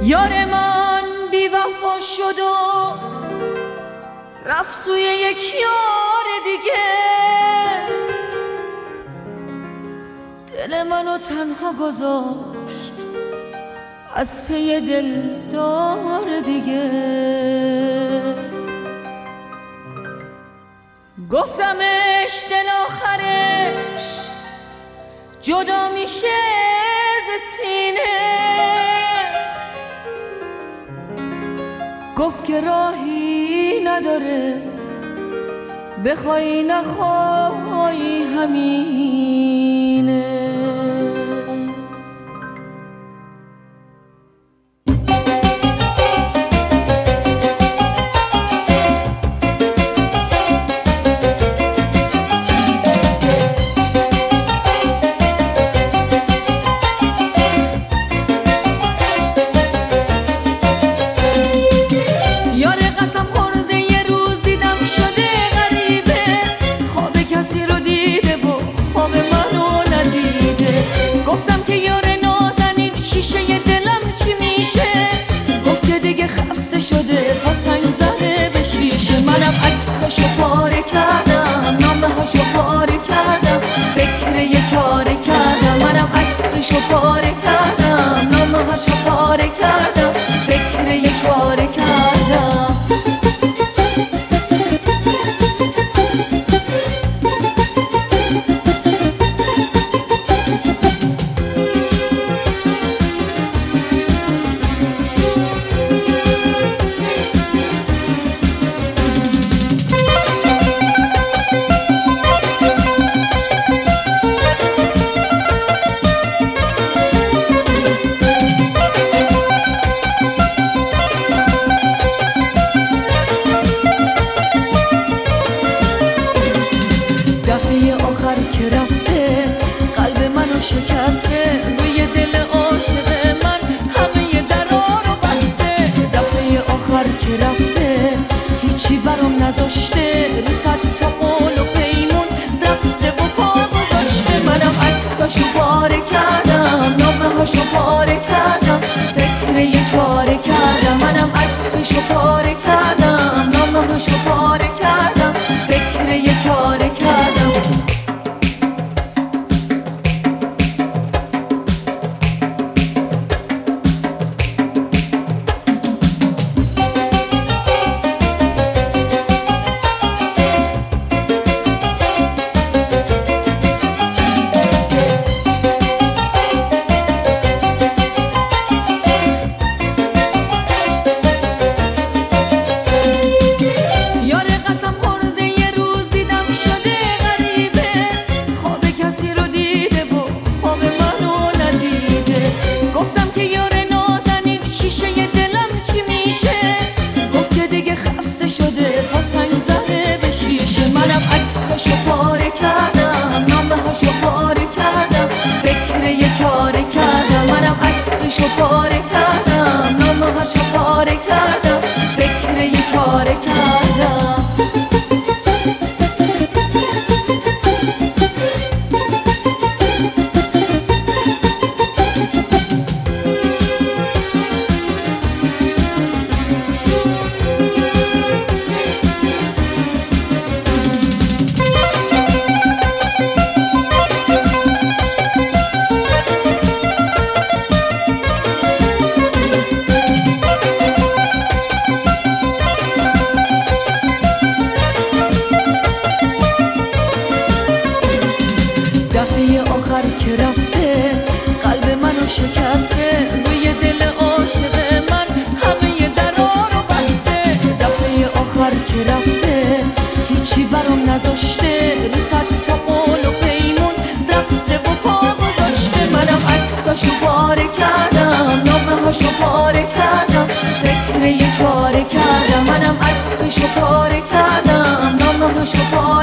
یار من بی وفا شد و رفت سوی یک یار دیگه، دل منو تنها گذاشت از پی دلدار دیگه. گفتمش دل آخرش جدا میشه ز سینه، گفت که راهی نداره بخوای نخوای همینه. منم عکساشو پاره کردم، نامه هاشو پاره کردم، فکر یه چاره کردم. منم عکساشو پاره کردم، نامه هاشو پاره کردم، فکر یه چاره کردم. که رفته قلب منو شکسته، روی دل عاشق من همه درا رو بسته. دفعه آخر که رفته هیچی برام نذاشته، رو صد تا قول و پیمون رفته و پا گذاشته. منم عکساشو پاره کردم، نامه هاشو پاره کردم، فکر یه چاره کردم. منم عکساشو پاره کردم، نامه هاشو پاره کردم، فکر یه چاره کردم. منم عکساشو پاره کردم، نامه هاشو پاره کردم، فکر یه چاره کردم. منم عکساشو پاره کردم، نامه هاشو پاره کردم، فکر یه چاره کردم. دفعه آخر که رفته قلب منو شکسته، روی دل عاشق من همه درا رو بسته. دفعه آخر که رفته هیچی برام نذاشته، رو صد تا قول و پیمون رفته و پا گذاشته. منم عکساشو پاره کردم، نامه هاشو پاره کردم، فکر یه چاره کردم. منم عکساشو پاره کردم، نامه هاشو پاره